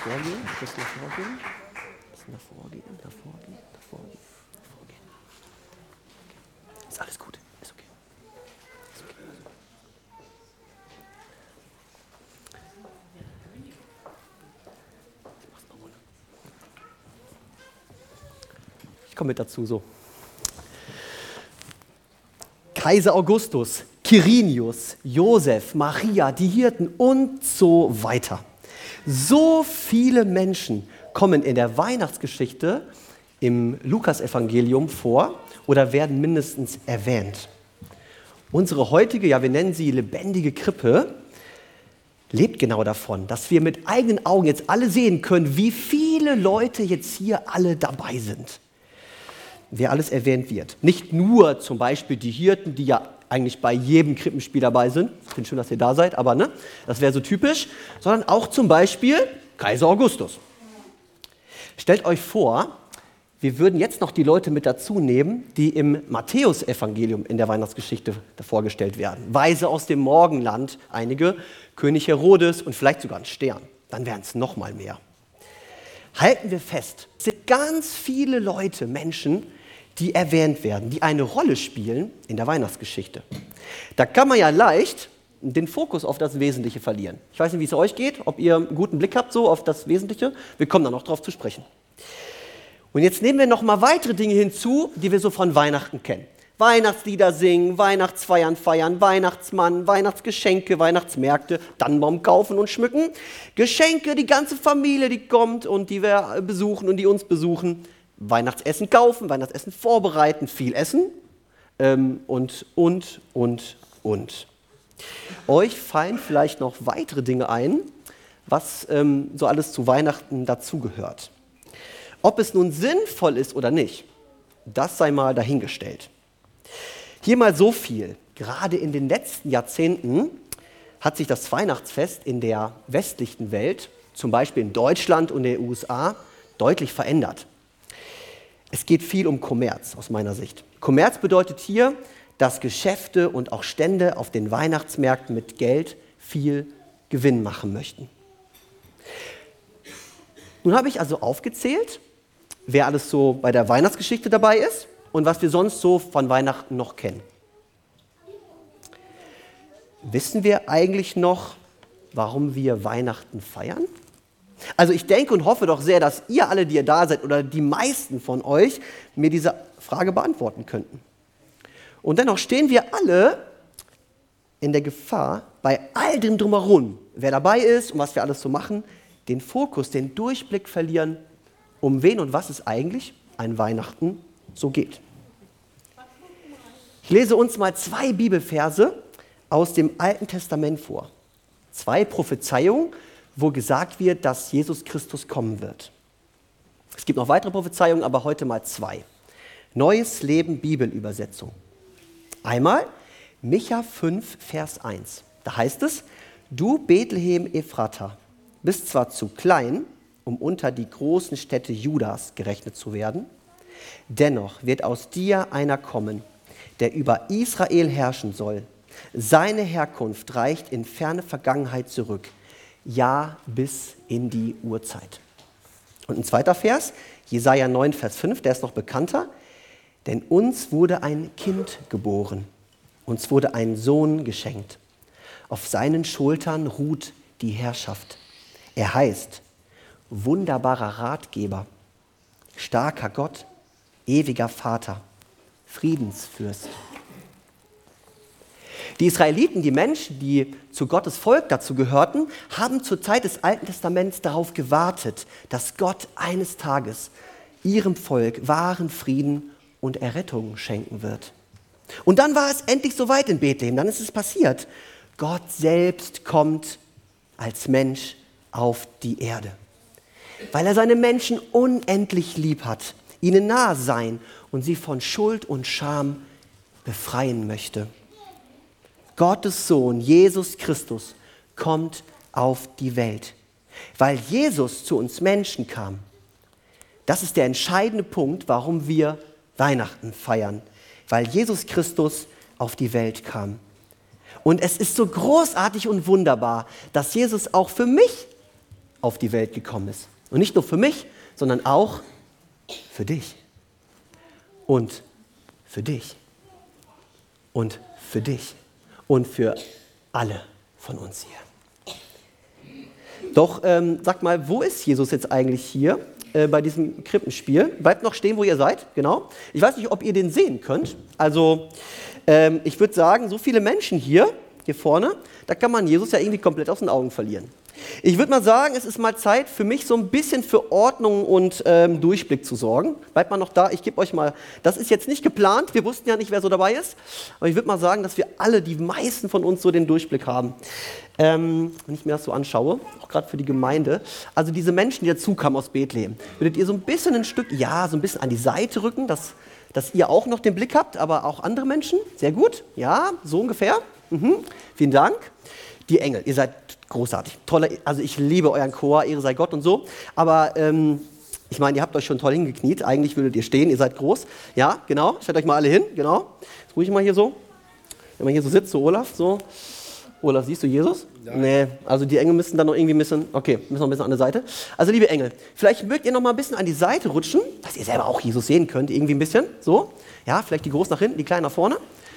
vorgehen, ein bisschen davor gehen. Ist alles gut, ist okay. Ich komme mit dazu, so. Kaiser Augustus, Quirinius, Josef, Maria, die Hirten und so weiter. So viele Menschen kommen in der Weihnachtsgeschichte im Lukasevangelium vor oder werden mindestens erwähnt. Unsere heutige, ja wir nennen sie lebendige Krippe, lebt genau davon, dass wir mit eigenen Augen jetzt alle sehen können, wie viele Leute jetzt hier alle dabei sind. Wer alles erwähnt wird. Nicht nur zum Beispiel die Hirten, die ja eigentlich bei jedem Krippenspiel dabei sind. Ich finde schön, dass ihr da seid, aber ne, das wäre so typisch. Sondern auch zum Beispiel Kaiser Augustus. Stellt euch vor, wir würden jetzt noch die Leute mit dazu nehmen, die im Matthäusevangelium in der Weihnachtsgeschichte vorgestellt werden. Weise aus dem Morgenland, einige, König Herodes und vielleicht sogar ein Stern. Dann wären es noch mal mehr. Halten wir fest, es sind ganz viele Leute, Menschen, die erwähnt werden, die eine Rolle spielen in der Weihnachtsgeschichte. Da kann man ja leicht den Fokus auf das Wesentliche verlieren. Ich weiß nicht, wie es euch geht, ob ihr einen guten Blick habt so auf das Wesentliche. Wir kommen da noch drauf zu sprechen. Und jetzt nehmen wir noch mal weitere Dinge hinzu, die wir so von Weihnachten kennen. Weihnachtslieder singen, Weihnachtsfeiern feiern, Weihnachtsmann, Weihnachtsgeschenke, Weihnachtsmärkte, Tannenbaum kaufen und schmücken. Geschenke, die ganze Familie, die kommt und die wir besuchen und die uns besuchen. Weihnachtsessen kaufen, Weihnachtsessen vorbereiten, viel essen und. Euch fallen vielleicht noch weitere Dinge ein, was so alles zu Weihnachten dazugehört. Ob es nun sinnvoll ist oder nicht, das sei mal dahingestellt. Hier mal so viel. Gerade in den letzten Jahrzehnten hat sich das Weihnachtsfest in der westlichen Welt, zum Beispiel in Deutschland und den USA, deutlich verändert. Es geht viel um Kommerz aus meiner Sicht. Kommerz bedeutet hier, dass Geschäfte und auch Stände auf den Weihnachtsmärkten mit Geld viel Gewinn machen möchten. Nun habe ich also aufgezählt, wer alles so bei der Weihnachtsgeschichte dabei ist und was wir sonst so von Weihnachten noch kennen. Wissen wir eigentlich noch, warum wir Weihnachten feiern? Also ich denke und hoffe doch sehr, dass ihr alle, die ihr da seid, oder die meisten von euch, mir diese Frage beantworten könnten. Und dennoch stehen wir alle in der Gefahr, bei all dem Drumherum, wer dabei ist und was wir alles so machen, den Fokus, den Durchblick verlieren, um wen und was es eigentlich an Weihnachten so geht. Ich lese uns mal 2 Bibelverse aus dem Alten Testament vor. 2 Prophezeiungen, wo gesagt wird, dass Jesus Christus kommen wird. Es gibt noch weitere Prophezeiungen, aber heute mal 2. Neues Leben Bibelübersetzung. Einmal Micha 5, Vers 1. Da heißt es, du Bethlehem Ephrata, bist zwar zu klein, um unter die großen Städte Judas gerechnet zu werden, dennoch wird aus dir einer kommen, der über Israel herrschen soll. Seine Herkunft reicht in ferne Vergangenheit zurück, ja bis in die Urzeit. Und ein zweiter Vers, Jesaja 9, Vers 5, der ist noch bekannter. Denn uns wurde ein Kind geboren, uns wurde ein Sohn geschenkt. Auf seinen Schultern ruht die Herrschaft. Er heißt wunderbarer Ratgeber, starker Gott, ewiger Vater, Friedensfürst. Die Israeliten, die Menschen, die zu Gottes Volk dazu gehörten, haben zur Zeit des Alten Testaments darauf gewartet, dass Gott eines Tages ihrem Volk wahren Frieden und Errettung schenken wird. Und dann war es endlich soweit in Bethlehem, dann ist es passiert. Gott selbst kommt als Mensch auf die Erde, weil er seine Menschen unendlich lieb hat, ihnen nahe sein und sie von Schuld und Scham befreien möchte. Gottes Sohn, Jesus Christus, kommt auf die Welt, weil Jesus zu uns Menschen kam. Das ist der entscheidende Punkt, warum wir Weihnachten feiern, weil Jesus Christus auf die Welt kam. Und es ist so großartig und wunderbar, dass Jesus auch für mich auf die Welt gekommen ist. Und nicht nur für mich, sondern auch für dich. Und für dich. Und für dich. Und für alle von uns hier. Doch sagt mal, wo ist Jesus jetzt eigentlich hier bei diesem Krippenspiel? Bleibt noch stehen, wo ihr seid, genau. Ich weiß nicht, ob ihr den sehen könnt. Also ich würde sagen, so viele Menschen hier vorne, da kann man Jesus ja irgendwie komplett aus den Augen verlieren. Ich würde mal sagen, es ist mal Zeit für mich so ein bisschen für Ordnung und Durchblick zu sorgen. Bleibt mal noch da, ich gebe euch mal, das ist jetzt nicht geplant, wir wussten ja nicht, wer so dabei ist, aber ich würde mal sagen, dass wir alle, die meisten von uns so den Durchblick haben. Wenn ich mir das so anschaue, auch gerade für die Gemeinde, also diese Menschen, die dazukamen aus Bethlehem, würdet ihr so ein bisschen ein Stück, ja, so ein bisschen an die Seite rücken, dass ihr auch noch den Blick habt, aber auch andere Menschen, sehr gut, ja, so ungefähr. Vielen Dank. Die Engel, ihr seid großartig. Tolle, also ich liebe euren Chor, Ehre sei Gott und so. Aber ich meine, ihr habt euch schon toll hingekniet. Eigentlich würdet ihr stehen, ihr seid groß. Ja, genau. Stellt euch mal alle hin. Genau. Jetzt ruhig mal hier so. Wenn man hier so sitzt, so Olaf, so. Olaf, siehst du Jesus? Ja. Nee, also die Engel müssen dann noch irgendwie ein bisschen, okay, müssen noch ein bisschen an der Seite. Also liebe Engel, vielleicht mögt ihr noch mal ein bisschen an die Seite rutschen, dass ihr selber auch Jesus sehen könnt, irgendwie ein bisschen. So. Ja, vielleicht die Großen nach hinten, die Kleinen nach vorne.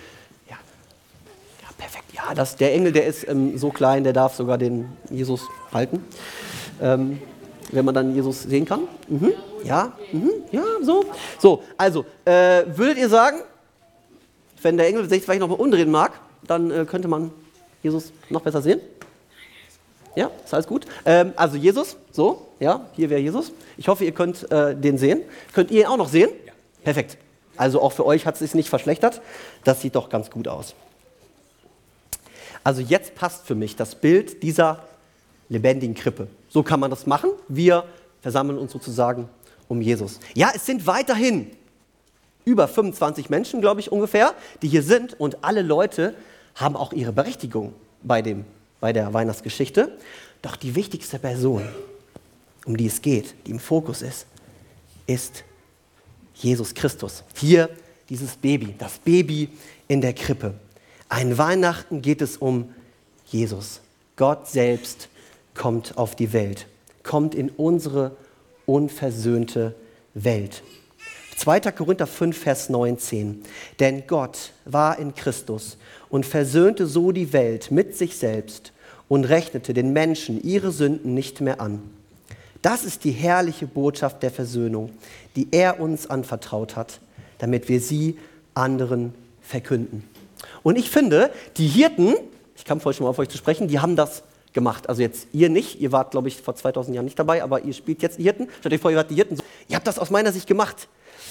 Perfekt, ja, der Engel, der ist so klein, der darf sogar den Jesus halten, wenn man dann Jesus sehen kann. Ja, so. So, also, würdet ihr sagen, wenn der Engel sich vielleicht noch mal umdrehen mag, dann könnte man Jesus noch besser sehen? Ja, ist alles gut? Also Jesus, so, ja, hier wäre Jesus. Ich hoffe, ihr könnt den sehen. Könnt ihr ihn auch noch sehen? Ja. Perfekt. Also auch für euch hat es sich nicht verschlechtert. Das sieht doch ganz gut aus. Also jetzt passt für mich das Bild dieser lebendigen Krippe. So kann man das machen. Wir versammeln uns sozusagen um Jesus. Ja, es sind weiterhin über 25 Menschen, glaube ich, ungefähr, die hier sind. Und alle Leute haben auch ihre Berechtigung bei der Weihnachtsgeschichte. Doch die wichtigste Person, um die es geht, die im Fokus ist Jesus Christus. Hier dieses Baby, das Baby in der Krippe. An Weihnachten geht es um Jesus. Gott selbst kommt auf die Welt, kommt in unsere unversöhnte Welt. 2. Korinther 5, Vers 19. Denn Gott war in Christus und versöhnte so die Welt mit sich selbst und rechnete den Menschen ihre Sünden nicht mehr an. Das ist die herrliche Botschaft der Versöhnung, die er uns anvertraut hat, damit wir sie anderen verkünden. Und ich finde, die Hirten, ich kam vorhin schon mal auf euch zu sprechen, die haben das gemacht. Also jetzt ihr nicht, ihr wart, glaube ich, vor 2000 Jahren nicht dabei, aber ihr spielt jetzt die Hirten. Stellt euch vor, ihr wart die Hirten. Ihr habt das aus meiner Sicht gemacht.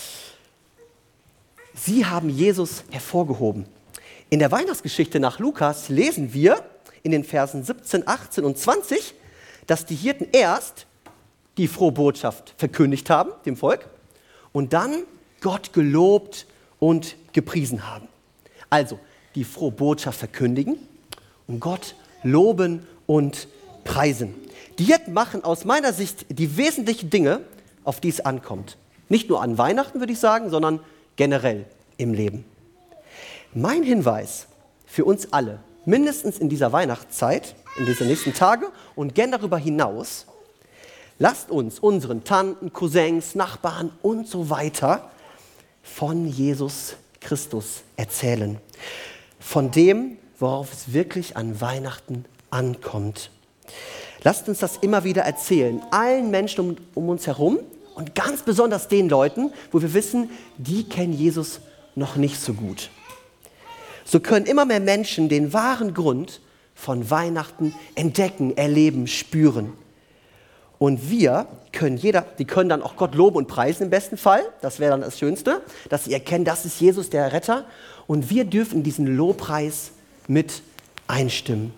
Sie haben Jesus hervorgehoben. In der Weihnachtsgeschichte nach Lukas lesen wir in den Versen 17, 18 und 20, dass die Hirten erst die frohe Botschaft verkündigt haben, dem Volk, und dann Gott gelobt und gepriesen haben. Also die frohe Botschaft verkündigen und Gott loben und preisen. Die Hirten machen aus meiner Sicht die wesentlichen Dinge, auf die es ankommt. Nicht nur an Weihnachten, würde ich sagen, sondern generell im Leben. Mein Hinweis für uns alle, mindestens in dieser Weihnachtszeit, in diesen nächsten Tagen und gern darüber hinaus, lasst uns unseren Tanten, Cousins, Nachbarn und so weiter von Jesus Christus erzählen. Von dem, worauf es wirklich an Weihnachten ankommt. Lasst uns das immer wieder erzählen, allen Menschen um uns herum und ganz besonders den Leuten, wo wir wissen, die kennen Jesus noch nicht so gut. So können immer mehr Menschen den wahren Grund von Weihnachten entdecken, erleben, spüren. Und wir können die können dann auch Gott loben und preisen im besten Fall. Das wäre dann das Schönste, dass sie erkennen, das ist Jesus, der Retter. Und wir dürfen diesen Lobpreis mit einstimmen.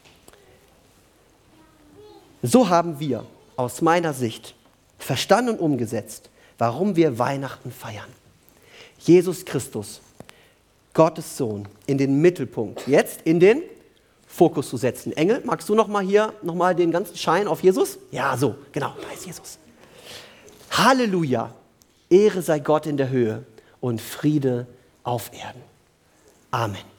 So haben wir aus meiner Sicht verstanden und umgesetzt, warum wir Weihnachten feiern. Jesus Christus, Gottes Sohn, in den Mittelpunkt, jetzt in den Fokus zu setzen. Engel, magst du noch mal den ganzen Schein auf Jesus? Ja, so, genau, da ist Jesus. Halleluja, Ehre sei Gott in der Höhe und Friede auf Erden. Amen.